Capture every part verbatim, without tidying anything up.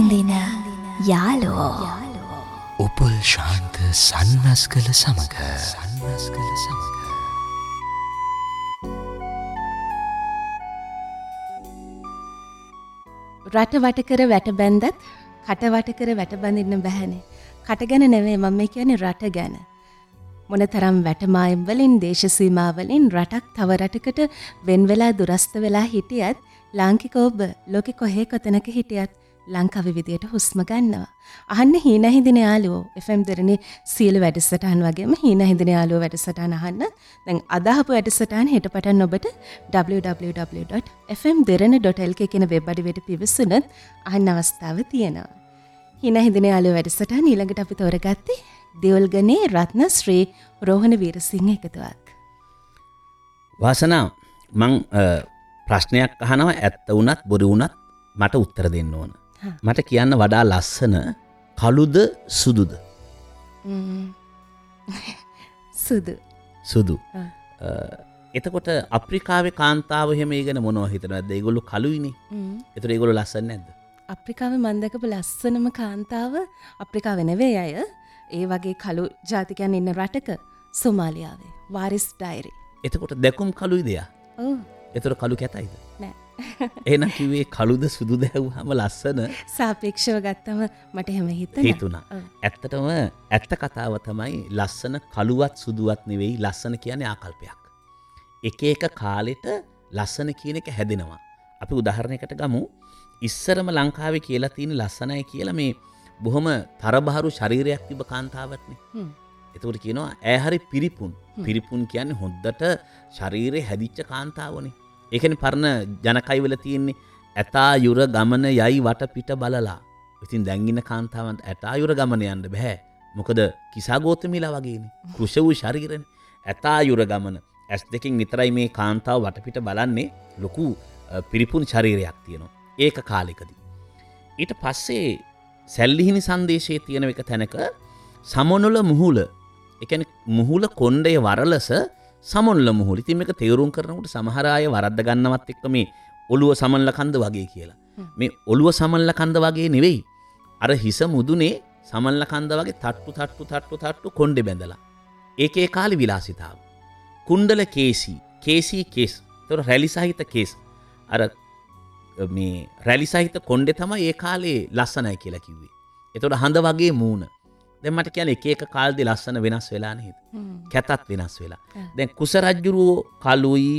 හිඳින යාලෝ උපුල් ශාන්ත සන්නස්කල සමග සන්නස්කල සමග රට වට කර වැට බැන්දත් කට වට කර වැට බඳින්න බැහැනේ. කට ගැන නෙවෙයි මම මේ කියන්නේ රට ගැන. මොනතරම් වැටමායම් වලින් දේශ සීමා වලින් රටක් තව රටකට වෙන් වෙලා දුරස්ත වෙලා හිටියත් ලාංකික ඔබ ලෝකෙ කොහේ කොතනක හිටියත් ලංකාවේ විදියට හුස්ම ගන්නවා. අහන්න හීන හිඳින යාළුවෝ එෆ් එම් දෙරණේ සීල වැඩසටහන් වගේම හීන හිඳින යාළුවෝ වැඩසටහන අහන්න. දැන් අදහපු වැඩසටහන හෙට පටන් ඔබට W W W dot F M Derana dot L K කියන වෙබ් අඩවියට පිවිසුනොත් අහන්න අවස්ථාව තියෙනවා. හීන හිඳින යාළුවෝ වැඩසටහන ඊළඟට අපි තෝරගත්තේ දෙවල්ගනේ රත්න ශ්‍රී රෝහණ වීරසිංහ එකතුවක්. වාසනා මං ප්‍රශ්නයක් අහනවා ඇත්ත වුණත් බොරු වුණත් මට උත්තර දෙන්න ඕන. මට කියන්න වඩා ලස්සන කළුද සුදුද? සුදු. සුදු. එතකොට අප්‍රිකාවේ කාන්තාව එහෙම ඉගෙන මොනව හිතනවද? ඒගොල්ලෝ කළුයිනේ. ඒතර ඒගොල්ලෝ ලස්සන නැද්ද? අප්‍රිකාවේ මම දැකපු ලස්සනම කාන්තාව අප්‍රිකාවේ නෙවෙයි අය. ඒ වගේ කළු ජාතිකයන් ඉන්න රටක සොමාලියාවේ වාරිස් ඩයරි. එතකොට දැකුම් කළුයිද යා? ඔව්. ඒතර කළු කැතයිද? නෑ. එහෙනම් කිව්වේ කළුද සුදුද ඇහුවාම ලස්සන සාපේක්ෂව ගත්තම මට එහෙම හිතුණා. හිතුණා. ඇත්තටම ඇත්ත කතාව තමයි ලස්සන කළුවත් සුදුවත් නෙවෙයි ලස්සන කියන්නේ ආකල්පයක්. එක එක කාලෙට ලස්සන කියන එක හැදෙනවා. අපි උදාහරණයකට ගමු. ඉස්සරම ලංකාවේ කියලා තියෙන ලස්සනයි කියලා මේ බොහොම තරබහරු ශරීරයක් තිබ කාන්තාවක්නේ. එතකොට කියනවා ඈ හරි පිරිපුන්. පිරිපුන් කියන්නේ හොද්දට ශරීරේ හැදිච්ච කාන්තාවනේ. ඒකනේ පරණ ජනකයිවල තියෙන්නේ ඇතා යුර ගමන යයි වටපිට බලලා. ඉතින් දැන් ඉන්න කාන්තාවන්ට ඇතා යුර ගමන යන්න බෑ. මොකද කිසා ගෝතමිලා වගේනේ. කුෂ වූ ශරීරනේ. ඇතා යුර ගමන ඇස් දෙකෙන් විතරයි මේ කාන්තාව වටපිට බලන්නේ. ලොකු පිරිපුන් ශරීරයක් තියෙනවා. ඒක කාලෙකදී. ඊට පස්සේ සැල්ලිහිණි සංදේශයේ තියෙන එක තැනක සමනොල මුහුල. ඒ කියන්නේ මුහුල කොණ්ඩය වරලස සමනොල මුහුල. ඉතින් මේක තේරුම් කරනකොට සමහර අය වරද්ද ගන්නවත් එක්ක මේ ඔළුව සමනල කන්ද වගේ කියලා. මේ ඔළුව සමනල කන්ද වගේ නෙවෙයි. අර හිස මුදුනේ සමනල කන්ද වගේ තට්ටු තට්ටු තට්ටු තට්ටු කොණ්ඩේ බැඳලා. ඒකේ කාලේ විලාසිතාව. කුණ්ඩල කේසී, කේසී කේස්. ඒතර රැලි සහිත කේස්. අර මේ රැලි සහිත කොණ්ඩේ තමයි ඒ කාලේ ලස්සනයි කියලා කිව්වේ. ඒතකොට හඳ වගේ මූණ. දැන් මට කියන්නේ එක එක කාලෙදී ලස්සන වෙනස් වෙලා නේද? කැතත් වෙනස් වෙලා. දැන් කුස රජුරෝ කළුයි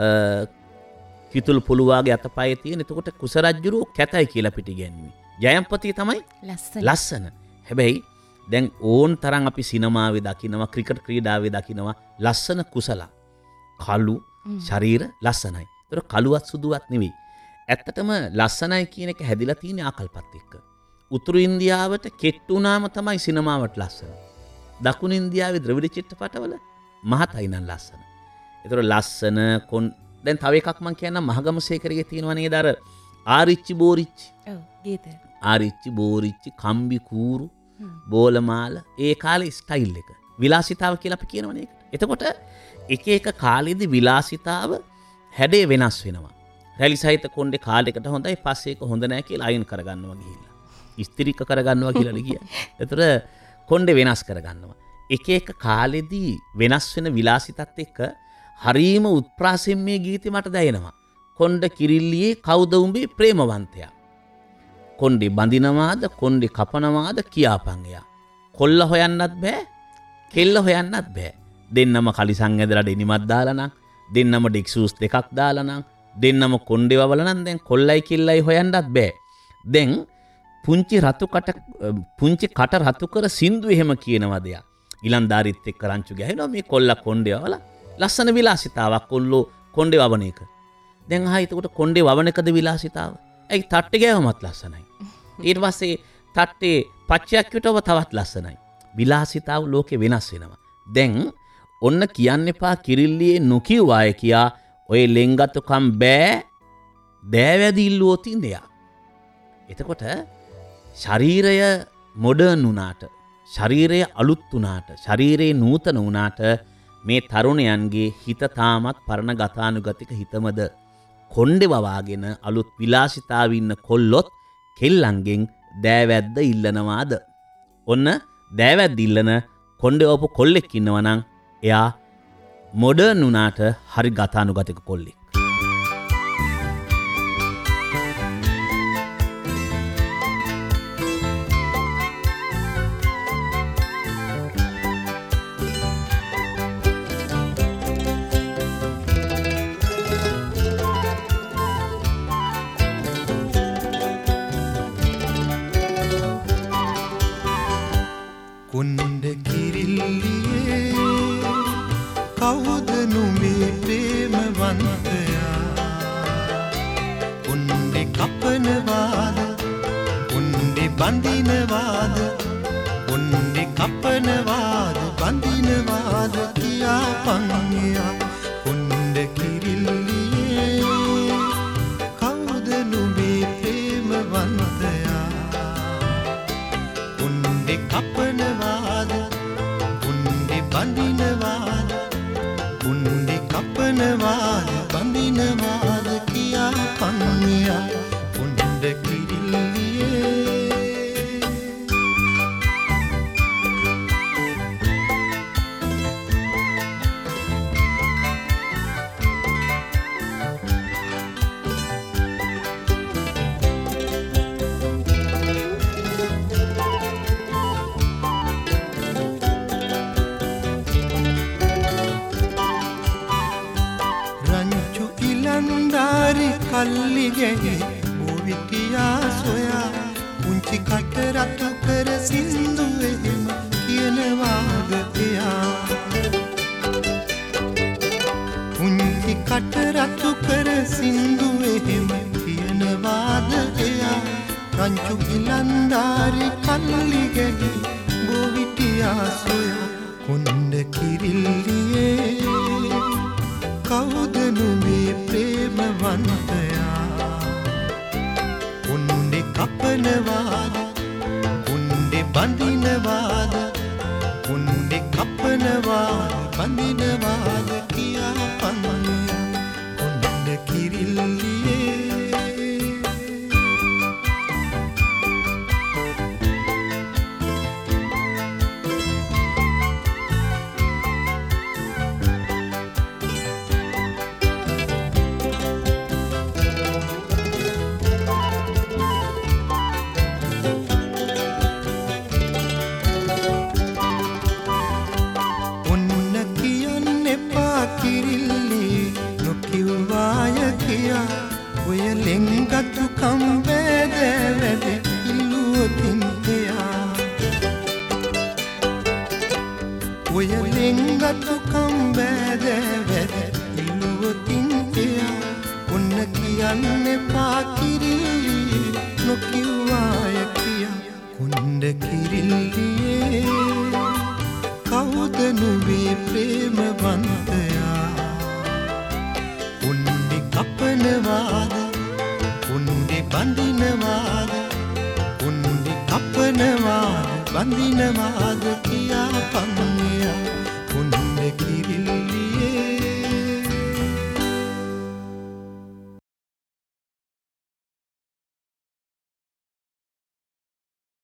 කිතුල් පුලුවාගේ අතපයේ තියෙන. එතකොට කුස රජුරෝ කැතයි කියලා පිටිගැන්වුවේ. ජයම්පති තමයි ලස්සන. හැබැයි දැන් ඕන් තරම් අපි සිනමාවේ දකිනවා, ක්‍රිකට් ක්‍රීඩාවේ දකිනවා ලස්සන කුසලා. කළු ශරීර ලස්සනයි. ඒතකොට කළුවත් සුදුවත් නෙවෙයි. ඇත්තටම ලස්සනයි කියන එක හැදිලා තියෙන ආකල්පත් එක්ක. උතුරු ඉන්දියාවට කෙට්ටුනාම තමයි සිනමාවට ලස්සන. දකුණු ඉන්දියාවේ ද්‍රවිඩ චිත්‍රපටවල මහතයි නම් ලස්සන. ඒතර ලස්සන කොන් දැන් තව එකක් මම කියන්නම් මහගමසේකරගේ තියෙනවා නේද අර ආරිච්චි බෝරිච්චි. ඔව් ගීත. ආරිච්චි බෝරිච්චි කම්බි කූරු බෝලමාල ඒ කාලේ ස්ටයිල් එක. විලාසිතාව කියලා අපි කියනවනේ ඒකට. එතකොට එක එක කාලෙදී විලාසිතාව හැඩේ වෙනස් වෙනවා. රැලි සහිත කොණ්ඩේ කාලයකට හොඳයි පස්සේ ඒක හොඳ නැහැ කියලා අයින් කරගන්නවා ගිහිල්ලා. ඉස්තිරික කරගන්නවා කියලා කියන්නේ. ඒතර කොණ්ඩේ වෙනස් කරගන්නවා. එක එක කාලෙදී වෙනස් වෙන විලාසිතත් එක්ක හරීම උත්ප්‍රාසයෙන් මේ ගීතේ මට දැනෙනවා. කොණ්ඩ කිරිල්ලියේ කවුද උඹේ ප්‍රේමවන්තයා? කොණ්ඩේ බඳිනවාද කොණ්ඩේ කපනවාද කියාපන් එයා. කොල්ල හොයන්නත් බෑ කෙල්ල හොයන්නත් බෑ. දෙන්නම කලිසම් ඇදලා ඩෙනිමක් දාලා නම් දෙන්නම ඩෙක්සූස් දෙකක් දාලා නම් දෙන්නම කොණ්ඩේ වවල නම් දැන් කොල්ලයි කෙල්ලයි හොයන්නත් බෑ. දැන් පුංචි රතු කට පුංචි කට රතු කර සින්දු එහෙම කියනවා දෙයක්. ඊලන්දාරිත් එක්ක රංචු ගහනවා මේ කොල්ල කොණ්ඩේ වවල ලස්සන විලාසිතාවක් කොල්ලෝ කොණ්ඩේ වවන එක. දැන් ආයි එතකොට කොණ්ඩේ වවන එකද විලාසිතාව? ඒයි තට්ටේ ගෑවමත් ලස්සනයි. ඊට පස්සේ තට්ටේ පච්චයක් විතරව තවත් ලස්සනයි. විලාසිතාව ලෝකේ වෙනස් වෙනවා. දැන් ඔන්න කියන්න එපා කිරිල්ලියේ නොකියුවාය කියා ඔය ලෙන්ගතුකම් බෑ දෑවැදි ඉල්ලුවොත් ඉන්දියා. එතකොට ශරීරය මොඩර්න් වුණාට, ශරීරය අලුත් වුණාට, ශරීරයේ නූතන වුණාට මේ තරුණයන්ගේ හිත තාමත් පරණ ගතානුගතික හිතමද කොණ්ඩේ වවාගෙන අලුත් විලාසිතාව ඉන්න කොල්ලොත් කෙල්ලන්ගෙන් දෑවැද්ද ඉල්ලනවාද? ඔන්න දෑවැද්ද ඉල්ලන කොණ්ඩේ වපු කොල්ලෙක් ඉන්නවා නම් එයා මොඩර්න් වුණාට හරි ගතානුගතික කොල්ලෙක්. කොණ්ඩ කිරිල්ලියේ කවුද නුඹේ ප්‍රේමවන්තයා? කොණ්ඩේ කපනවාද කොණ්ඩේ බඳිනවාද? කොණ්ඩේ කපනවාද බඳිනවාද කියා පංගියා. කොණ්ඩ කිරිල්ලියේ කවුද නුඹේ ප්‍රේමවන්තයා? කොණ්ඩේ කපනවාද කොණ්ඩේ බඳිනවාද? කොණ්ඩේ කපනවාද බඳිනවාද කියා පංගියා. කොණ්ඩ කිරිල්ලියේ කල්ලිගෙහි බොවිටියා සොයා පුංචි කට රතු කර සින්දු එහෙම කියනවාද එයා? පුංචි කට රතු කර සින්දු එහෙම කියනවාද එයා? රංචු ඉලන්දාරි කල්ලිගෙහි බොවිටියා සොයා කොණ්ඩ කිරිල්ලියේ කවුද නුඹේ ප්‍රේමවන්තයා? කොණ්ඩේ කපනවාද කොණ්ඩේ බඳිනවාද? කොණ්ඩේ කපනවාද බඳිනවාද කියා පංගියා. කොණ්ඩ කිරිල්ලියේ බඳිනවාද කියා පංගියා.